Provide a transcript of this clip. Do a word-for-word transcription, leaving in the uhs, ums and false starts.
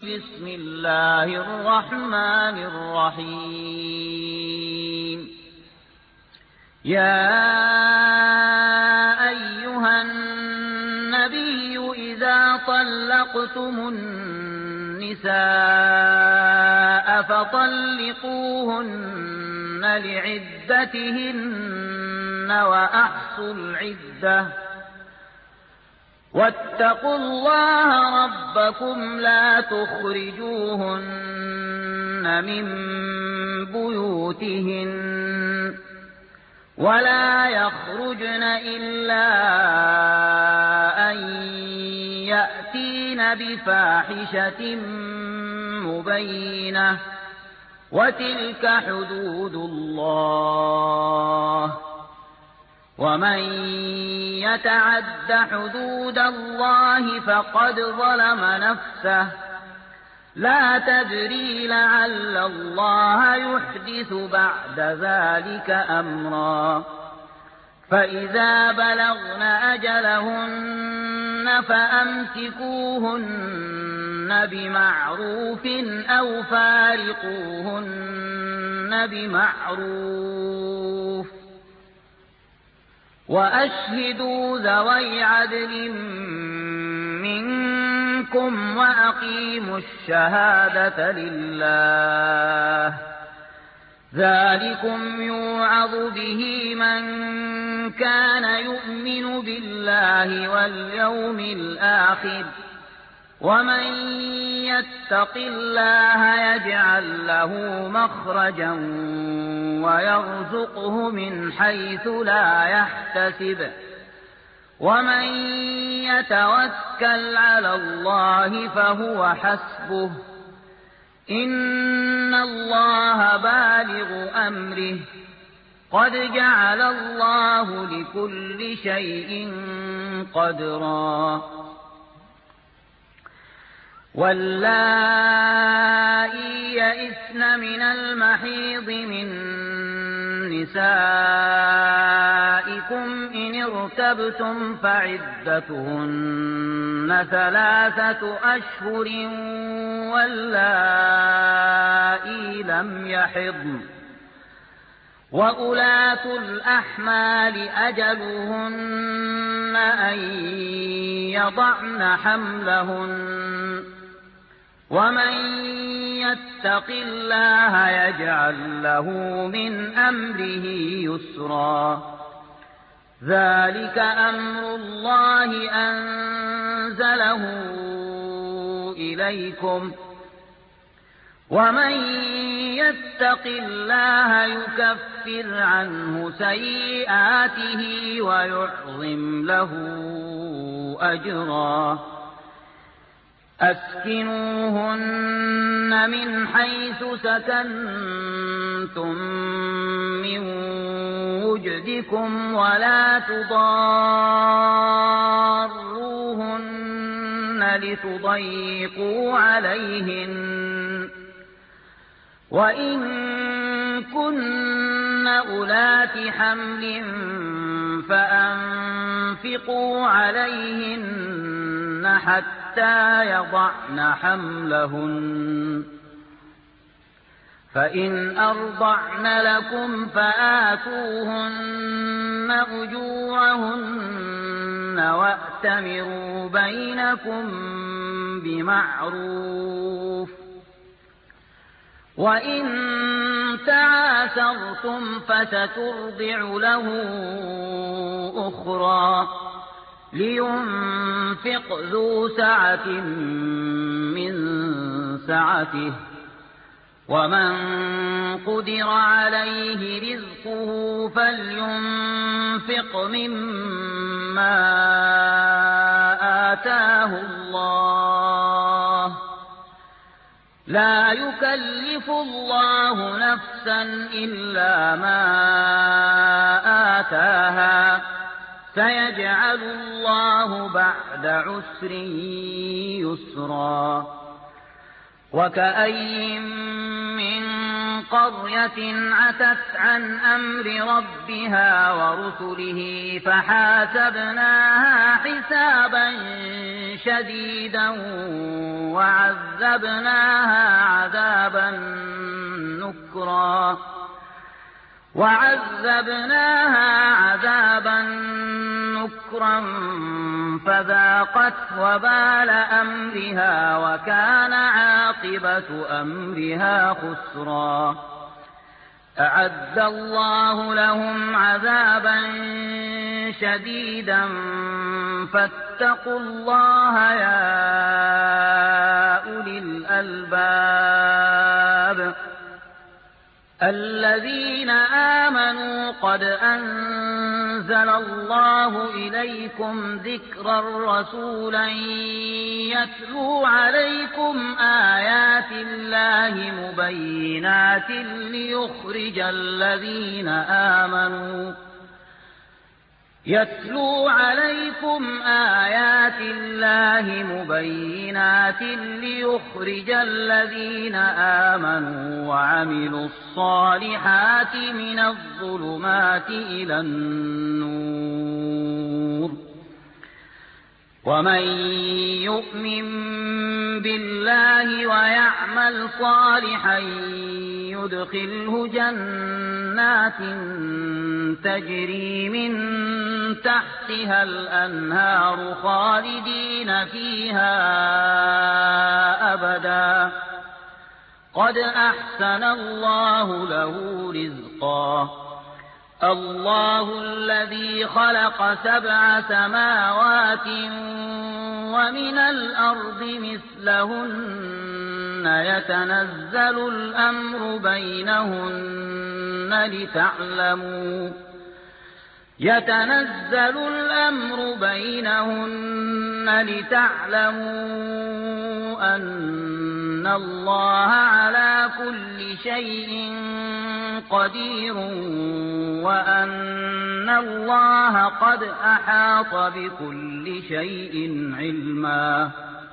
بسم الله الرحمن الرحيم يا أيها النبي إذا طلقتم النساء فطلقوهن لعدتهن وأحصوا العدة واتقوا الله ربكم لا تخرجوهن من بيوتهن ولا يخرجن إلا أن يأتين بفاحشة مبينة وتلك حدود الله ومن يتعد حدود الله فقد ظلم نفسه لا تدري لعل الله يحدث بعد ذلك أمرا فإذا بلغن أجلهن فأمسكوهن بمعروف أو فارقوهن بمعروف وأشهدوا ذوي عدل منكم وأقيموا الشهادة لله ذلكم يوعظ به من كان يؤمن بالله واليوم الآخر ومن يتق الله يجعل له مخرجا ويرزقه من حيث لا يحتسب ومن يتوكل على الله فهو حسبه إن الله بالغ أمره قد جعل الله لكل شيء قدرا واللائي يئسن من المحيض من نسائكم إن ارتبتم فعدتهن ثلاثة أشهر واللائي لم يحضن وأولاة الأحمال أجلهن أن يضعن حملهن ومن يتق الله يجعل له من أمره يسرا ذلك أمر الله أنزله إليكم ومن يتق الله يكفر عنه سيئاته ويعظم له أجرا أسكنوهن من حيث سكنتم من وجدكم ولا تضاروهن لتضيقوا عليهن وإن كن أولات حمل فأنفقوا عليهن حتى يضعن حملهن فإن أرضعن لكم فآتوهن أجورهن وأتمروا بينكم بمعروف وإن تعاسرتم فسترضع له أخرى لينفق ذو سعة من سعته ومن قدر عليه رزقه فلينفق مما آتاه الله لا يكلف الله نفسا إلا ما آتاها سيجعل الله بعد عسر يسرا وكأين من قرية عتت عن أمر ربها ورسله فحاسبناها حسابا شديدا وعذبناها عذابا نكرا وعذبناها عذابا نكرا فذاقت وبال أمرها وكان عاقبة أمرها خسرا أعد الله لهم عذابا شديدا فاتقوا الله يا أولي الألباب الذين آمنوا قد أنزل الله إليكم ذكرا رسولا يتلو عليكم آيات الله مبينات ليخرج الذين آمنوا يتلو عليكم آيات الله مبينات ليخرج الذين آمنوا وعملوا الصالحات من الظلمات إلى النور ومن يؤمن بالله ويعمل صالحا يدخله جنات تجري من تحتها الأنهار خالدين فيها أبدا قد أحسن الله له رزقا الله الذي خلق سبع سماوات ومن الأرض مثلهن يتنزل الأمر بينهن لتعلموا يتنزل الأمر بينهن لتعلموا أن الله على كل شيء قدير وأن الله قد أحاط بكل شيء علما